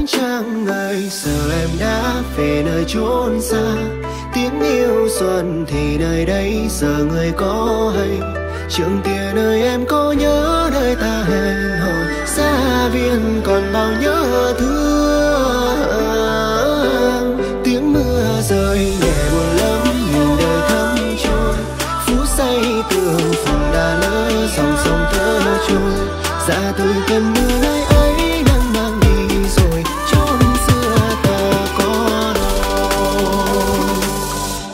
ánh trăng ơi, giờ em đã về nơi chốn xa. Tiếng yêu xuân thì nơi đây giờ người có hay. Trường Tiền ơi em có nhớ nơi ta hẹn hò. Xa Viên còn bao nhớ thương. Tiếng mưa rơi nhẹ buồn lắm, nhìn đời thấm trôi. Phút say tường phòng đã lỡ dòng sông thơ trôi. Dạ từ cơn mưa